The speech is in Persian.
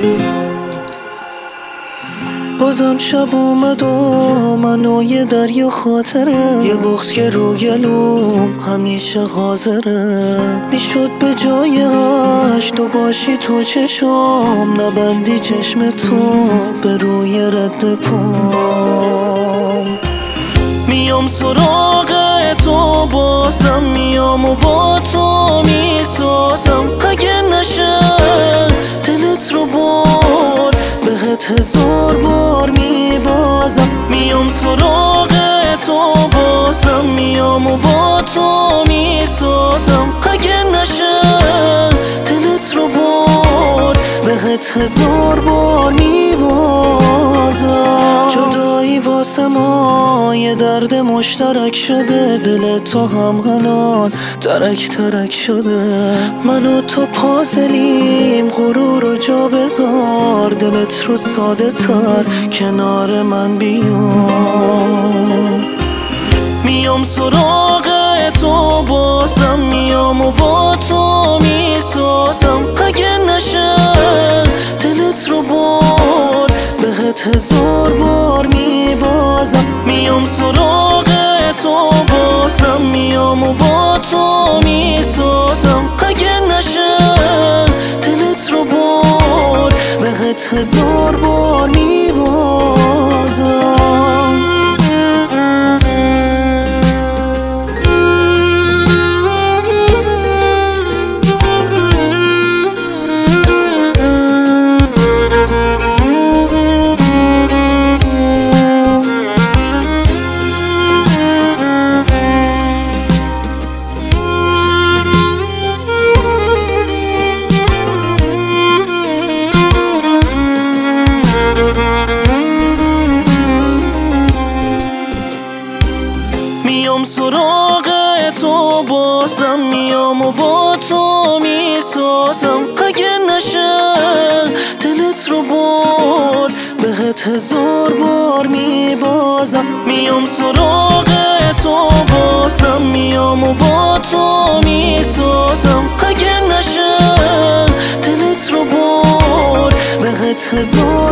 بازم شب اومد و منو یه دریا خاطره، یه بخت که رو گلوم همیشه حاضره. میشد به جایش تو باشی تو چشم، نبندی چشم تو به روی رد پام. میام سراغ تو بازم، میام و با تو میسازم. اگه نشه دلت رو برد بهت 1000 بار میبازم. میام سراغ تو بازم، میام و با تو میسازم. اگه نشه دلت رو برد بهت 1000 بار میبازم. جدایی واسه ما یه درد مشترک شده، دل تو هم هنان ترک ترک شده. من و تو پازلیم، غرور و جا بذار، دلت رو ساده تر کنار من بیام. میام سراغ تو بازم، میام و با تو میسازم. اگه نشه دلت رو برد بهت 1000 بار میبازم. میام سراغ تو بازم، میام و با تو میسازم. اگه نشه دلت رو برد بهت 1000 بار میبازم. میام سراغ تو بازم، میام و با تو میسازم. اگه نشه دلت رو برد بهت 1000 بار میبازم. میام سراغ تو بازم، میام و با تو میسازم. اگه نشه دلت رو برد بهت 1000